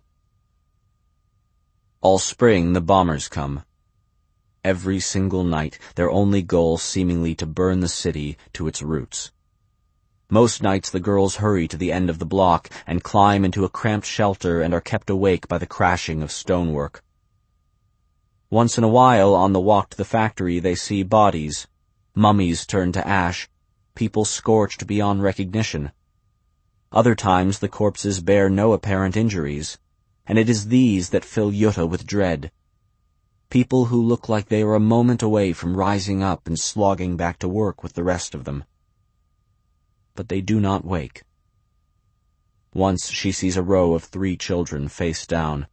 All spring the bombers come. Every single night, their only goal seemingly to burn the city to its roots. Most nights the girls hurry to the end of the block and climb into a cramped shelter and are kept awake by the crashing of stonework. Once in a while, on the walk to the factory, they see bodies, mummies turned to ash, people scorched beyond recognition. Other times the corpses bear no apparent injuries, and it is these that fill Jutta with dread. People who look like they are a moment away from rising up and slogging back to work with the rest of them. But they do not wake. Once she sees a row of 3 children face down.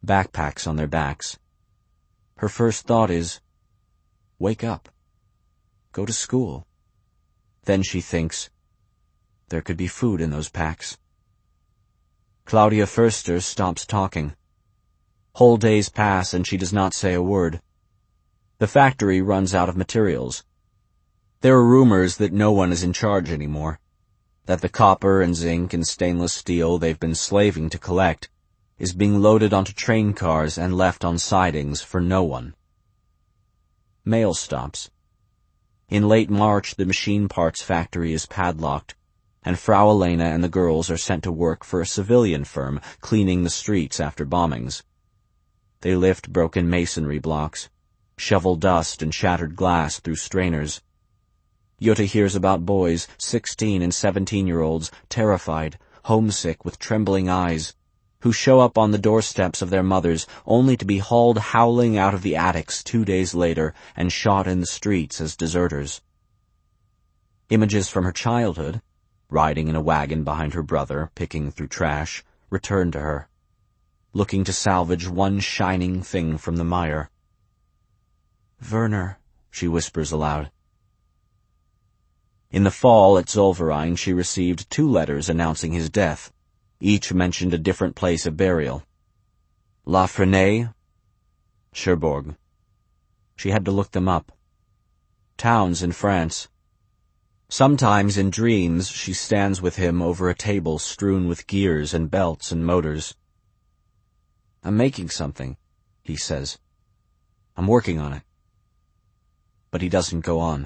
backpacks on their backs. Her first thought is, wake up. Go to school. Then she thinks, there could be food in those packs. Claudia Förster stops talking. Whole days pass and she does not say a word. The factory runs out of materials. There are rumors that no one is in charge anymore, that the copper and zinc and stainless steel they've been slaving to collect is being loaded onto train cars and left on sidings for no one. Mail stops. In late March, the machine parts factory is padlocked, and Frau Elena and the girls are sent to work for a civilian firm cleaning the streets after bombings. They lift broken masonry blocks, shovel dust and shattered glass through strainers. Jutta hears about boys, 16 and 17-year-olds, terrified, homesick with trembling eyes, who show up on the doorsteps of their mothers only to be hauled howling out of the attics 2 days later and shot in the streets as deserters. Images from her childhood, riding in a wagon behind her brother, picking through trash, return to her, looking to salvage one shining thing from the mire. "Werner," she whispers aloud. In the fall at Zollverein she received 2 letters announcing his death. Each mentioned a different place of burial. La Fresnaye, Cherbourg. She had to look them up. Towns in France. Sometimes in dreams she stands with him over a table strewn with gears and belts and motors. "I'm making something," he says. "I'm working on it." But he doesn't go on.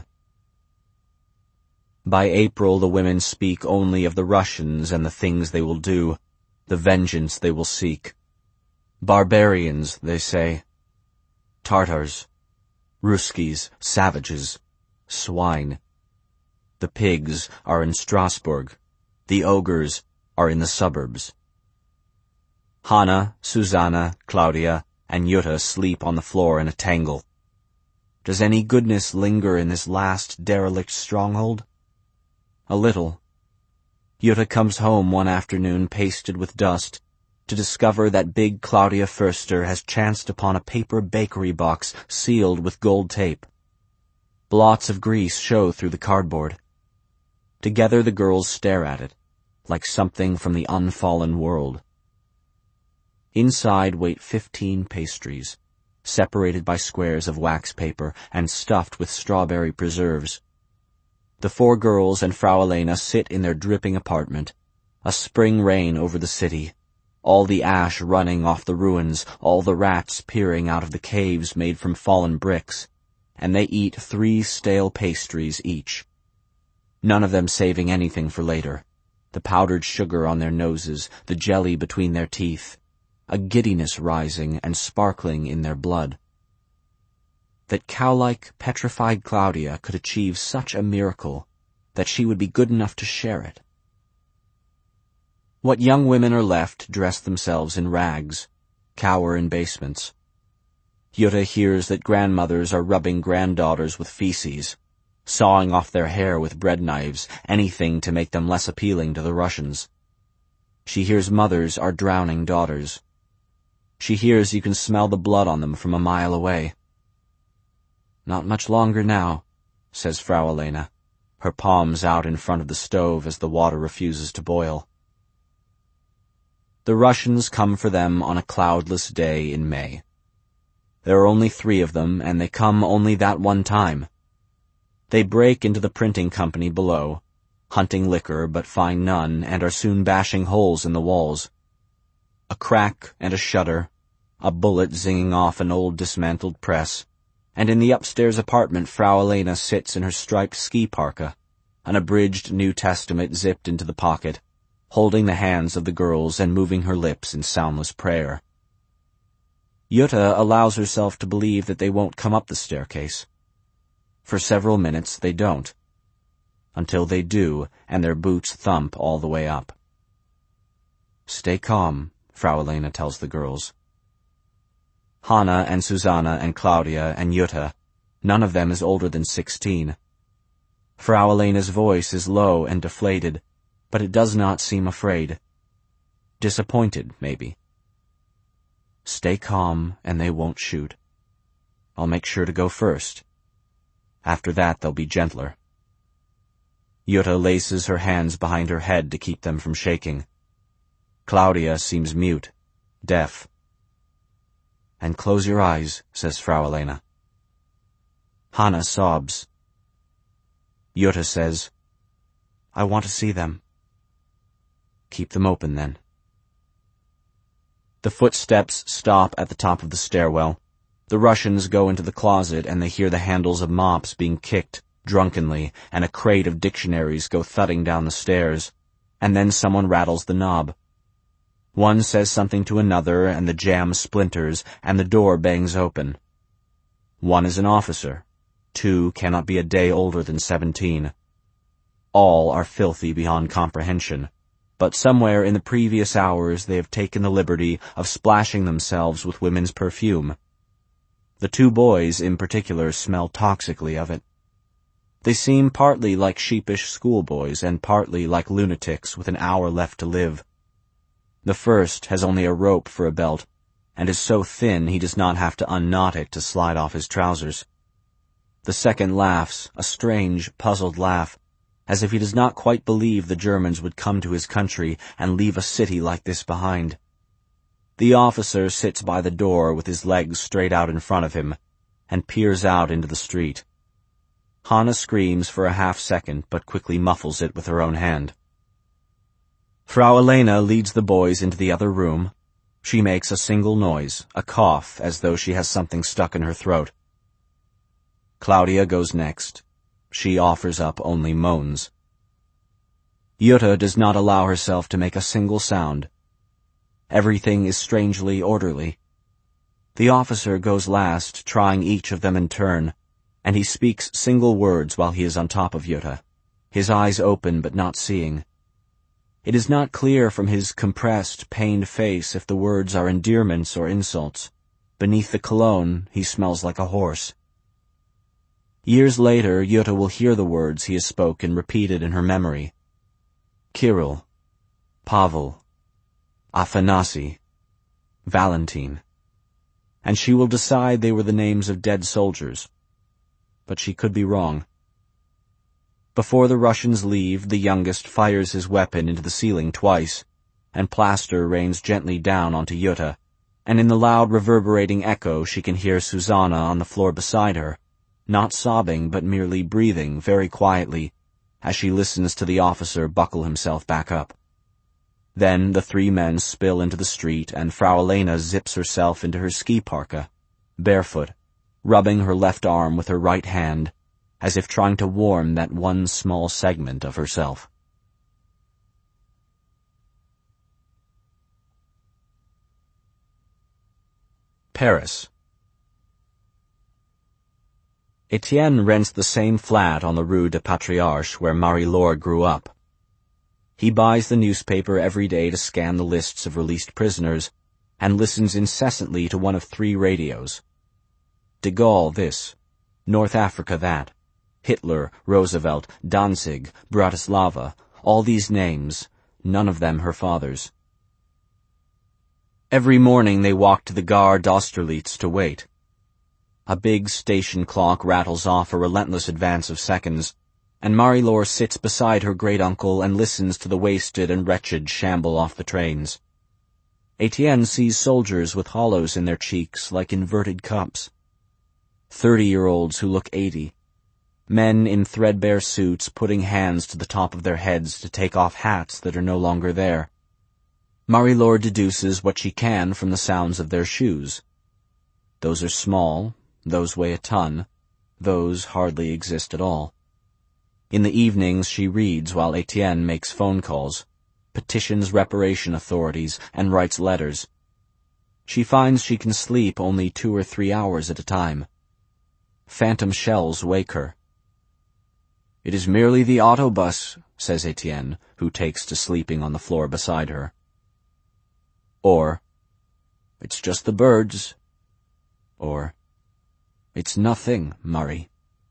By April the women speak only of the Russians and the things they will do, the vengeance they will seek. Barbarians, they say. Tartars. Ruskies, savages. Swine. The pigs are in Strasbourg. The ogres are in the suburbs. Hanna, Susanna, Claudia, and Jutta sleep on the floor in a tangle. Does any goodness linger in this last derelict stronghold? A little. Jutta comes home one afternoon pasted with dust to discover that big Claudia Förster has chanced upon a paper bakery box sealed with gold tape. Blots of grease show through the cardboard. Together the girls stare at it, like something from the unfallen world. Inside wait 15 pastries, separated by squares of wax paper and stuffed with strawberry preserves. The 4 girls and Frau Elena sit in their dripping apartment, a spring rain over the city, all the ash running off the ruins, all the rats peering out of the caves made from fallen bricks, and they eat 3 stale pastries each. None of them saving anything for later, the powdered sugar on their noses, the jelly between their teeth, a giddiness rising and sparkling in their blood. That cow-like, petrified Claudia could achieve such a miracle that she would be good enough to share it. What young women are left dress themselves in rags, cower in basements. Jutta hears that grandmothers are rubbing granddaughters with feces, sawing off their hair with bread knives, anything to make them less appealing to the Russians. She hears mothers are drowning daughters. She hears you can smell the blood on them from a mile away. "Not much longer now," says Frau Elena, her palms out in front of the stove as the water refuses to boil. The Russians come for them on a cloudless day in May. There are only 3 of them, and they come only that one time. They break into the printing company below, hunting liquor but find none, and are soon bashing holes in the walls. A crack and a shudder, a bullet zinging off an old dismantled press, and in the upstairs apartment Frau Elena sits in her striped ski parka, an abridged New Testament zipped into the pocket, holding the hands of the girls and moving her lips in soundless prayer. Jutta allows herself to believe that they won't come up the staircase. For several minutes they don't, until they do, and their boots thump all the way up. "Stay calm," Frau Elena tells the girls. Hanna and Susanna and Claudia and Jutta, none of them is older than 16. Frau Elena's voice is low and deflated, but it does not seem afraid. Disappointed, maybe. Stay calm, and they won't shoot. I'll make sure to go first. After that, they'll be gentler. Jutta laces her hands behind her head to keep them from shaking. Claudia seems mute, deaf. And close your eyes, says Frau Elena. Hanna sobs. Jutta says, I want to see them. Keep them open, then. The footsteps stop at the top of the stairwell. The Russians go into the closet and they hear the handles of mops being kicked drunkenly and a crate of dictionaries go thudding down the stairs. And then someone rattles the knob. One says something to another and the jamb splinters and the door bangs open. One is an officer. Two cannot be a day older than 17. All are filthy beyond comprehension, but somewhere in the previous hours they have taken the liberty of splashing themselves with women's perfume. The two boys in particular smell toxically of it. They seem partly like sheepish schoolboys and partly like lunatics with an hour left to live. The first has only a rope for a belt, and is so thin he does not have to unknot it to slide off his trousers. The second laughs, a strange, puzzled laugh, as if he does not quite believe the Germans would come to his country and leave a city like this behind. The officer sits by the door with his legs straight out in front of him, and peers out into the street. Hanna screams for a half-second, but quickly muffles it with her own hand. Frau Elena leads the boys into the other room. She makes a single noise, a cough, as though she has something stuck in her throat. Claudia goes next. She offers up only moans. Jutta does not allow herself to make a single sound. Everything is strangely orderly. The officer goes last, trying each of them in turn, and he speaks single words while he is on top of Jutta, his eyes open but not seeing. It is not clear from his compressed, pained face if the words are endearments or insults. Beneath the cologne, he smells like a horse. Years later, Jutta will hear the words he has spoken repeated in her memory. Kirill, Pavel, Afanasy, Valentin. And she will decide they were the names of dead soldiers. But she could be wrong. Before the Russians leave, the youngest fires his weapon into the ceiling twice, and plaster rains gently down onto Jutta, and in the loud reverberating echo she can hear Susanna on the floor beside her, not sobbing but merely breathing very quietly, as she listens to the officer buckle himself back up. Then the three men spill into the street, and Frau Elena zips herself into her ski parka, barefoot, rubbing her left arm with her right hand, as if trying to warm that one small segment of herself. Paris. Etienne rents the same flat on the Rue des Patriarches where Marie-Laure grew up. He buys the newspaper every day to scan the lists of released prisoners, and listens incessantly to one of three radios. De Gaulle this, North Africa that, Hitler, Roosevelt, Danzig, Bratislava, all these names, none of them her father's. Every morning they walk to the Gare d'Austerlitz to wait. A big station clock rattles off a relentless advance of seconds, and Marie-Laure sits beside her great-uncle and listens to the wasted and wretched shamble off the trains. Etienne sees soldiers with hollows in their cheeks like inverted cups. 30-year-olds who look 80. Men in threadbare suits putting hands to the top of their heads to take off hats that are no longer there. Marie-Laure deduces what she can from the sounds of their shoes. Those are small, those weigh a ton, those hardly exist at all. In the evenings she reads while Etienne makes phone calls, petitions reparation authorities, and writes letters. She finds she can sleep only 2 or 3 hours at a time. Phantom shells wake her. "It is merely the autobus," says Etienne, who takes to sleeping on the floor beside her. Or, "It's just the birds." Or, "It's nothing, Murray."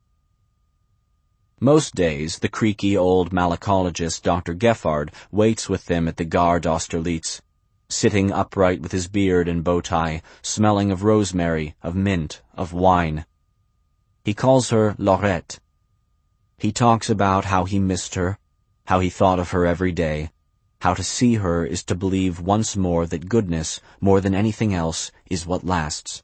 Most days, the creaky old malacologist Dr. Geffard waits with them at the Gare d'Austerlitz. sitting upright with his beard and bow tie, smelling of rosemary, of mint, of wine. He calls her Laurette. He talks about how he missed her, how he thought of her every day, how to see her is to believe once more that goodness, more than anything else, is what lasts.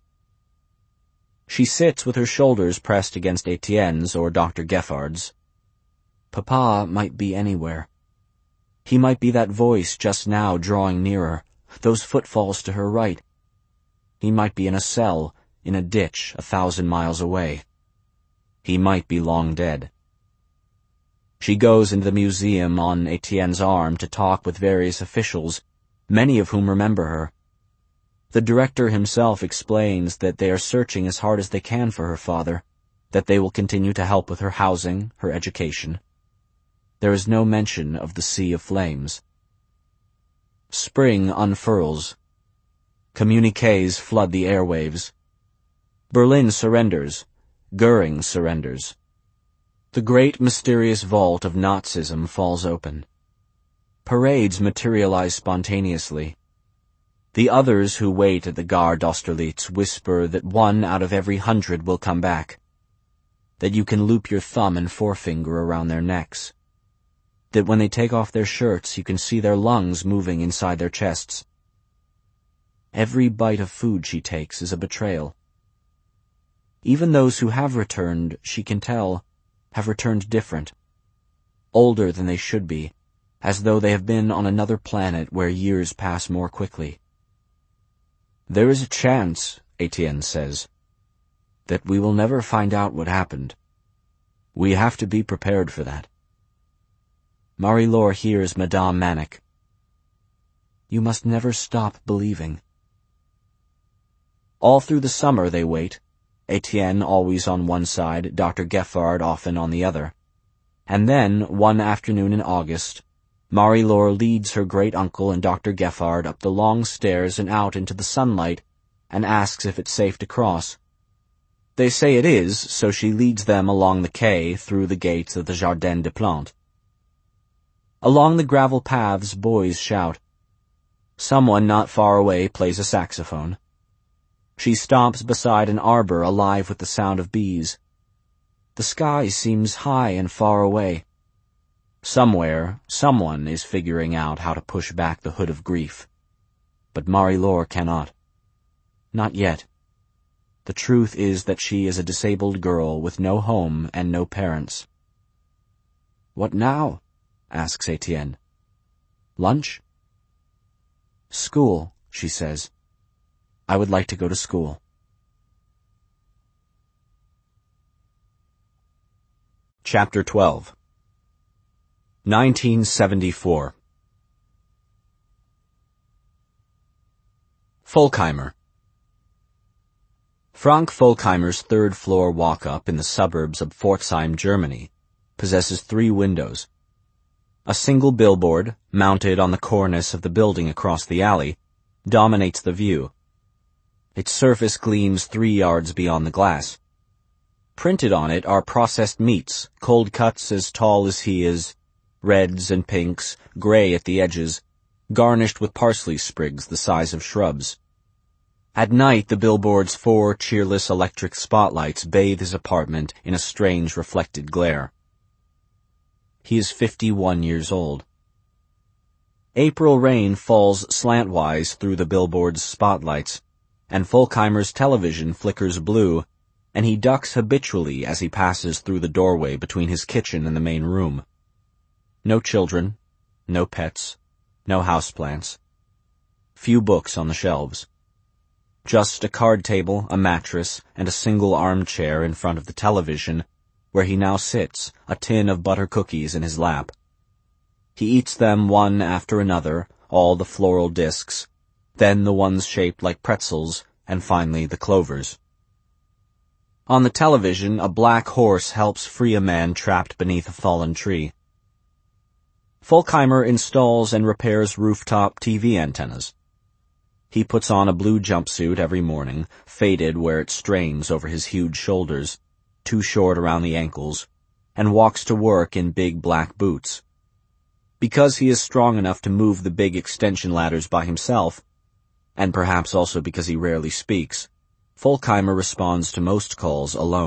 She sits with her shoulders pressed against Etienne's or Dr. Geffard's. Papa might be anywhere. He might be that voice just now drawing nearer, those footfalls to her right. He might be in a cell, in a ditch 1,000 miles away. He might be long dead. She goes into the museum on Etienne's arm to talk with various officials, many of whom remember her. The director himself explains that they are searching as hard as they can for her father, that they will continue to help with her housing, her education. There is no mention of the Sea of Flames. Spring unfurls. Communiques flood the airwaves. Berlin surrenders. Goering surrenders. The great mysterious vault of Nazism falls open. Parades materialize spontaneously. The others who wait at the Gare d'Austerlitz whisper that 1 out of every 100 will come back, that you can loop your thumb and forefinger around their necks, that when they take off their shirts you can see their lungs moving inside their chests. Every bite of food she takes is a betrayal. Even those who have returned, she can tell, have returned different, older than they should be, as though they have been on another planet where years pass more quickly. There is a chance, Etienne says, that we will never find out what happened. We have to be prepared for that. Marie-Laure hears Madame Manic. You must never stop believing. All through the summer they wait, Etienne always on one side, Dr. Geffard often on the other. And then, one afternoon in August, Marie-Laure leads her great-uncle and Dr. Geffard up the long stairs and out into the sunlight and asks if it's safe to cross. They say it is, so she leads them along the quay through the gates of the Jardin des Plantes. Along the gravel paths, boys shout. Someone not far away plays a saxophone. She stops beside an arbor alive with the sound of bees. The sky seems high and far away. Somewhere, someone is figuring out how to push back the hood of grief. But Marie-Laure cannot. Not yet. The truth is that she is a disabled girl with no home and no parents. What now? Asks Etienne. Lunch? School, she says. I would like to go to school. Chapter 12. 1974. Folkheimer. Frank Folkheimer's third-floor walk-up in the suburbs of Pforzheim, Germany, possesses 3 windows. A single billboard, mounted on the cornice of the building across the alley, dominates the view. Its surface gleams 3 yards beyond the glass. Printed on it are processed meats, cold cuts as tall as he is, reds and pinks, gray at the edges, garnished with parsley sprigs the size of shrubs. At night, the billboard's 4 cheerless electric spotlights bathe his apartment in a strange reflected glare. He is 51 years old. April rain falls slantwise through the billboard's spotlights, and Folkheimer's television flickers blue, and he ducks habitually as he passes through the doorway between his kitchen and the main room. No children, no pets, no houseplants. Few books on the shelves. Just a card table, a mattress, and a single armchair in front of the television, where he now sits, a tin of butter cookies in his lap. He eats them one after another, all the floral discs, then the ones shaped like pretzels, and finally the clovers. On the television, a black horse helps free a man trapped beneath a fallen tree. Folkheimer installs and repairs rooftop TV antennas. He puts on a blue jumpsuit every morning, faded where it strains over his huge shoulders, too short around the ankles, and walks to work in big black boots. Because he is strong enough to move the big extension ladders by himself, and perhaps also because he rarely speaks, Folkheimer responds to most calls alone.